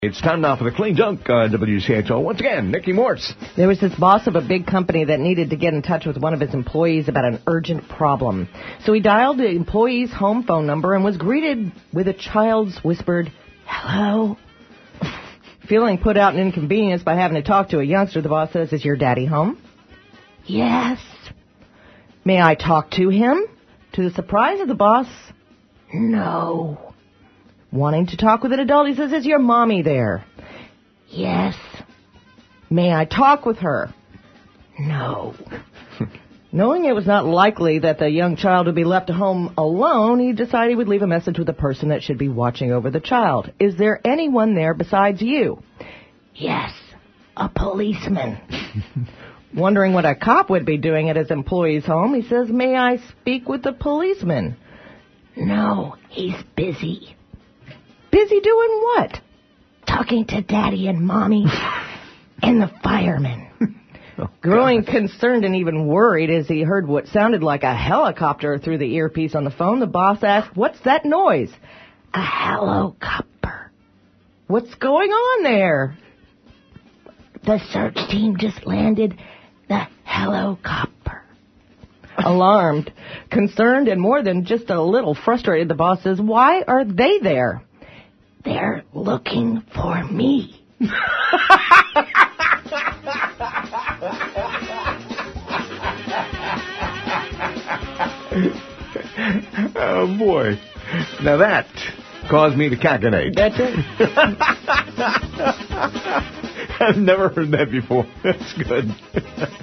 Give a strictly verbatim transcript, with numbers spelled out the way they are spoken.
It's time now for the Clean Junk, uh, W C H O. Once again, Nikki Morse. There was this boss of a big company that needed to get in touch with one of his employees about an urgent problem. So he dialed the employee's home phone number and was greeted with a child's whispered, "Hello." Feeling put out and inconvenienced by having to talk to a youngster, the boss says, "Is your daddy home?" "Yes." "May I talk to him?" To the surprise of the boss, "No." Wanting to talk with an adult, he says, "Is your mommy there?" "Yes." "May I talk with her?" "No." Knowing it was not likely that the young child would be left at home alone, he decided he would leave a message with the person that should be watching over the child. "Is there anyone there besides you?" "Yes, a policeman." Wondering what a cop would be doing at his employee's home, he says, "May I speak with the policeman?" "No, he's busy." "Busy doing what?" "Talking to Daddy and Mommy and the firemen." Oh, growing concerned and even worried as he heard what sounded like a helicopter through the earpiece on the phone, the boss asked, "What's that noise?" "A helicopter." "What's going on there?" "The search team just landed the helicopter." Alarmed, concerned, and more than just a little frustrated, the boss says, "Why are they there?" "They're looking for me." Oh, boy. Now that caused me to cackle. That's it. I've never heard that before. That's good.